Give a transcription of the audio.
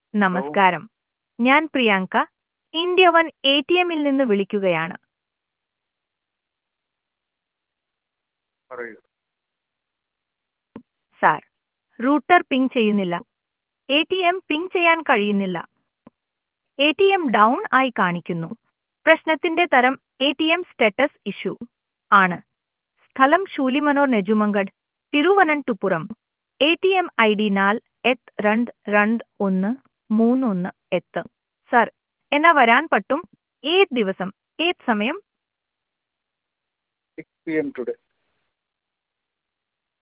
Hello. നമസ്കാരം. ഞാൻ Priyanka, India one ATMൽ നിന്ന് വിളിക്കുകയാണ്. പറയൂ. സാർ, റൂട്ടർ പിങ് ചെയ്യുന്നില്ല. ATM പിങ് ചെയ്യാൻ കഴിയുന്നില്ല. ATM ഡൗൺ ആയി കാണിക്കുന്നു. പ്രശ്നത്തിന്റെ തരം ATM സ്റ്റാറ്റസ് ഇഷ്യൂ ആണ്. സ്ഥലം ശൂലിമനോർ Nedumangad, Thiruvananthapuram. ATM ID 4222138. Sir, എന്നാ വരാൻ പറ്റും? ഏത് ദിവസം, ഏത് സമയം? 6 p.m. today.